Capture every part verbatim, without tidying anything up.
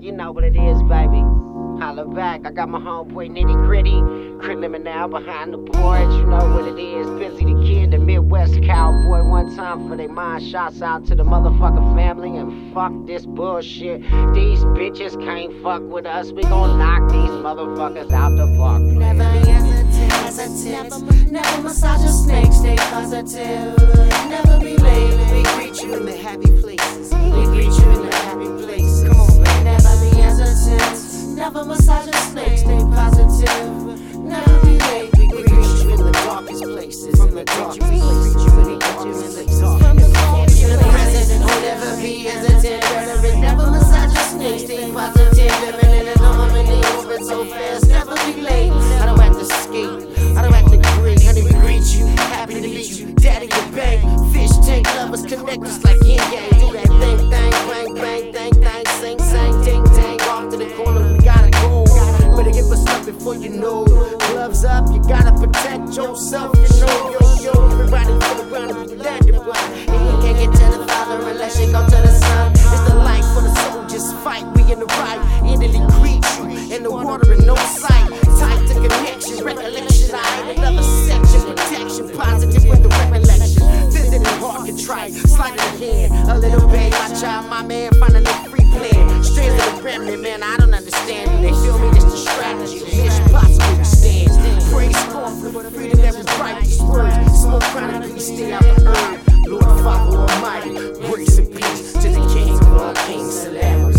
you know what it is, baby. Holla back, I got my homeboy Nitty Gritty, criminal behind the boards, you know what it is. Busy the Kid, the Midwest cowboy, one time for they mind. Shots out to the motherfucking family, and fuck this bullshit. These bitches can't fuck with us, we gon' knock these motherfuckers out the park. Never hesitate, hesitate. Never massage your snake, stay positive. Never be late, we greet you in the happy places. We greet you in the happy places. Come on, man. Never be hesitant. Never massage your snake, stay positive. Never be late, we greet you in the darkest places. From the darkest places, we greet you in the darkest places. From the darkest places, the president will never be hesitant. Rhetoric, never massage your snake, stay positive. Living in the norm and they open so fast. Never be late. I don't have to skate, I don't have to greet. Honey, we greet you, happy to meet you. Daddy, your bank, fish tank lovers connect us like yin yang. Do that thing, thing, bang, bang, thing, thing, sing, sing, ting, ting. Off to the corner, we gotta go. Better give us up before you know. Gloves up, you gotta protect yourself. You know, yo, yo, everybody for the ground if you landed right. And you can't get to the Father unless you go to the Son. It's the life for the soldiers fight. We in the right, Italy greet you in the water and no sight. Tight to connection, recollection. I ain't another section, protection, positive with the recollection. Visiting hard contrite, sliding again. A little babe, my child, my man, finding a free plan. Strands of the family, man, I don't understand. They feel me, it's the strategy. Mission possible to stand. Praise God for the freedom that was right. These words, smoke chronic, please stay out the earth. Lord Father Almighty, grace and peace to the King of all kings. Salam.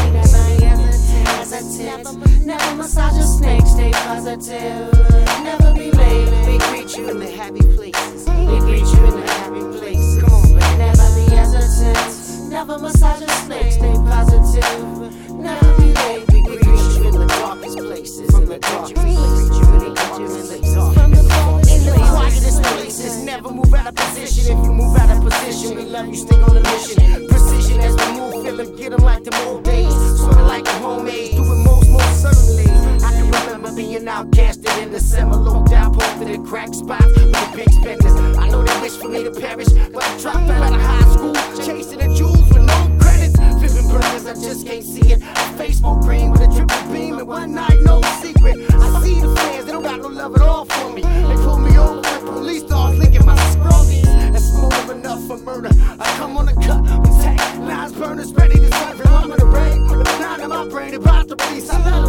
Never, never massage your snake, stay positive. Never be late, we greet you in the happy places. We greet you in the happy places. Come on, man. Never be hesitant. Never massage your snake, stay positive. Never be late, we greet you in the darkest places. From the darkest places, we greet you in the darkest places. From the darkest, in the quietest places. Never move out of position. If you move out of position, we love you, stay on the mission. Precision as we move, feel them, get them like them old days. Sorta like a homemade, do it most, most certainly. I can remember being outcasted in the summer, low down, posted in crack spots with the big spenders. I know they wish for me to perish, but I dropped out of high school, chasing the jewels with no credits. Flipping burgers, I just can't see it. I face more green with a triple beam, and one night, no secret. I see the fans, they don't got no love at all for me. They pull me over with police dogs, licking my scrollies. That's more enough for murder. I come on the cut with tech, lines burners ready to serve. I'm in the rain, with a nine in my brain, about to release. I love